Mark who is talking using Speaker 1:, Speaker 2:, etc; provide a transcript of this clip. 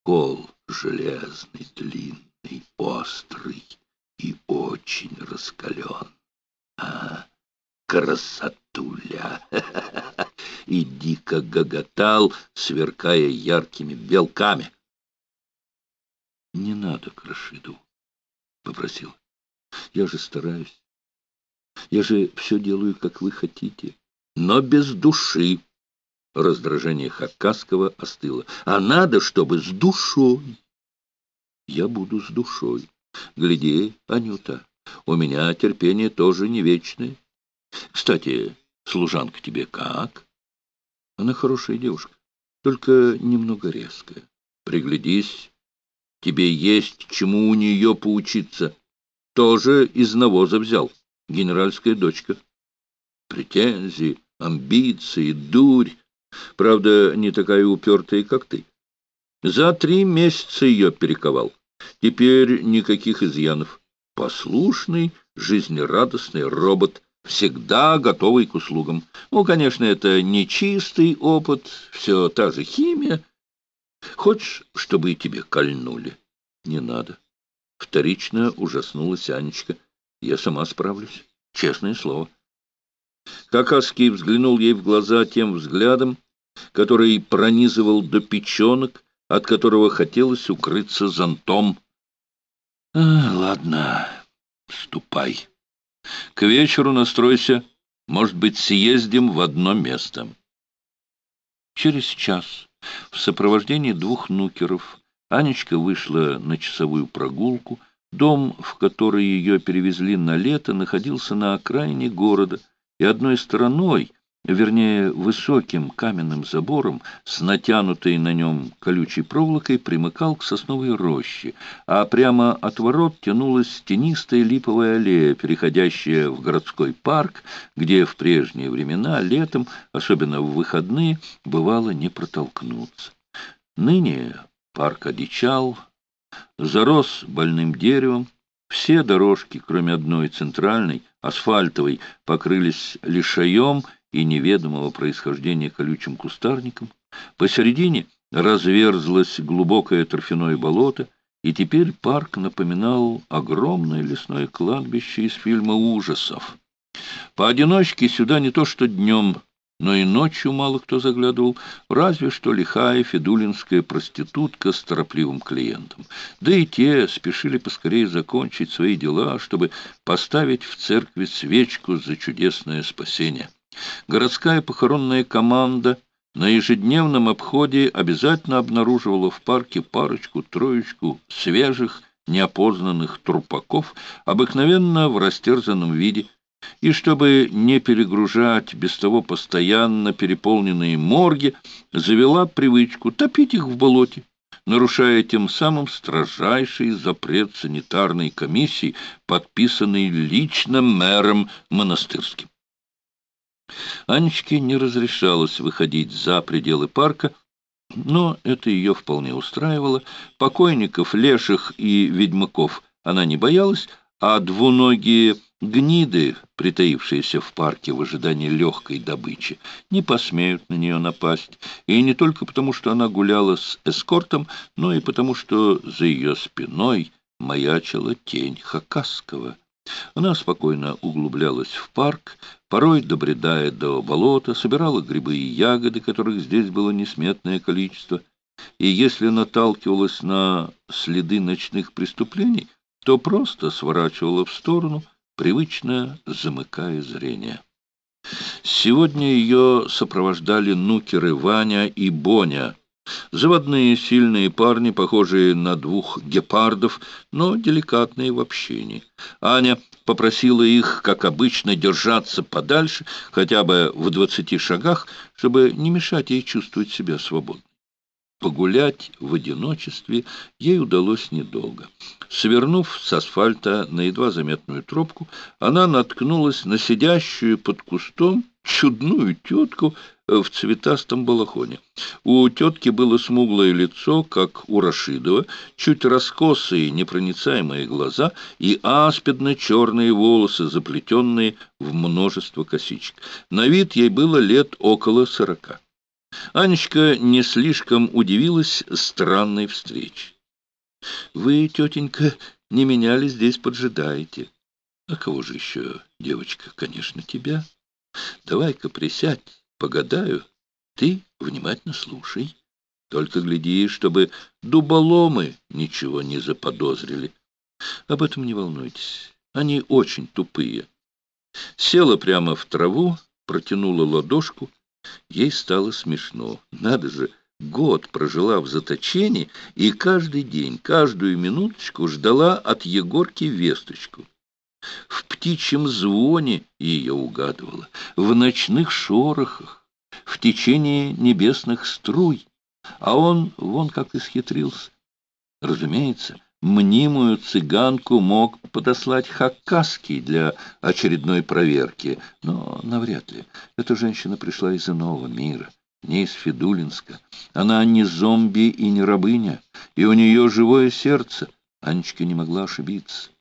Speaker 1: Кол железный, длинный, острый и очень раскален. А, красотуля! И дико гоготал, сверкая яркими белками. — Не надо к Рашиду, — попросил. — Я же стараюсь. Я же все делаю, как вы хотите. Но без души. Раздражение Хакасского остыло. А надо, чтобы с душой. Я буду с душой. Гляди, Анюта, у меня терпение тоже не вечное. Кстати, служанка тебе как? Она хорошая девушка, только немного резкая. Приглядись, тебе есть чему у нее поучиться. Тоже из навоза взял, генеральская дочка. Претензии, амбиции, дурь. Правда, не такая упертая, как ты. За 3 месяца ее перековал. Теперь никаких изъянов. Послушный, жизнерадостный робот, всегда готовый к услугам. Ну, конечно, это не чистый опыт, все та же химия. Хочешь, чтобы и тебе кольнули? Не надо. Вторично ужаснулась Анечка. Я сама справлюсь. Честное слово. Хакасский взглянул ей в глаза тем взглядом, который пронизывал до печенок, от которого хотелось укрыться зонтом. Ладно, ступай. К вечеру настройся. Может быть, съездим в одно место. Через час в сопровождении 2 нукеров Анечка вышла на часовую прогулку. Дом, в который ее перевезли на лето, находился на окраине города, и одной стороной, вернее, высоким каменным забором с натянутой на нем колючей проволокой примыкал к сосновой роще, а прямо от ворот тянулась тенистая липовая аллея, переходящая в городской парк, где в прежние времена, летом, особенно в выходные, бывало не протолкнуться. Ныне парк одичал, зарос больным деревом, все дорожки, кроме одной центральной, асфальтовой, покрылись лишаем и неведомого происхождения колючим кустарником. Посередине разверзлось глубокое торфяное болото, и теперь парк напоминал огромное лесное кладбище из фильма ужасов. Поодиночке сюда не то что днем, но и ночью мало кто заглядывал, разве что лихая федулинская проститутка с торопливым клиентом. Да и те спешили поскорее закончить свои дела, чтобы поставить в церкви свечку за чудесное спасение. Городская похоронная команда на ежедневном обходе обязательно обнаруживала в парке парочку-троечку свежих, неопознанных трупаков, обыкновенно в растерзанном виде, и чтобы не перегружать без того постоянно переполненные морги, завела привычку топить их в болоте, нарушая тем самым строжайший запрет санитарной комиссии, подписанный лично мэром Монастырским. Анечке не разрешалось выходить за пределы парка, но это ее вполне устраивало. Покойников, леших и ведьмаков она не боялась, а двуногие гниды, притаившиеся в парке в ожидании легкой добычи, не посмеют на нее напасть. И не только потому, что она гуляла с эскортом, но и потому, что за ее спиной маячила тень Хакасского. Она спокойно углублялась в парк, порой добредая до болота, собирала грибы и ягоды, которых здесь было несметное количество, и если наталкивалась на следы ночных преступлений, то просто сворачивала в сторону, привычно замыкая зрение. Сегодня ее сопровождали нукеры Ваня и Боня. Заводные сильные парни, похожие на 2 гепардов, но деликатные в общении. Аня попросила их, как обычно, держаться подальше, хотя бы в 20 шагах, чтобы не мешать ей чувствовать себя свободно. Погулять в одиночестве ей удалось недолго. Свернув с асфальта на едва заметную тропку, она наткнулась на сидящую под кустом чудную тетку в цветастом балахоне. У тетки было смуглое лицо, как у Рашидова, чуть раскосые непроницаемые глаза и аспидно-черные волосы, заплетенные в множество косичек. На вид ей было лет около 40. Анечка не слишком удивилась странной встрече. «Вы, тетенька, не меня ли здесь поджидаете?» «А кого же еще, девочка? Конечно, тебя. Давай-ка присядь, погадаю. Ты внимательно слушай. Только гляди, чтобы дуболомы ничего не заподозрили. Об этом не волнуйтесь. Они очень тупые». Села прямо в траву, протянула ладошку. Ей стало смешно. Надо же, год прожила в заточении и каждый день, каждую минуточку ждала от Егорки весточку. В птичьем звоне ее угадывала, в ночных шорохах, в течении небесных струй. А он вон как исхитрился. Разумеется, мнимую цыганку мог подослать Хакасский для очередной проверки, но навряд ли. Эта женщина пришла из иного мира, не из Федулинска. Она не зомби и не рабыня, и у нее живое сердце. Анечка не могла ошибиться.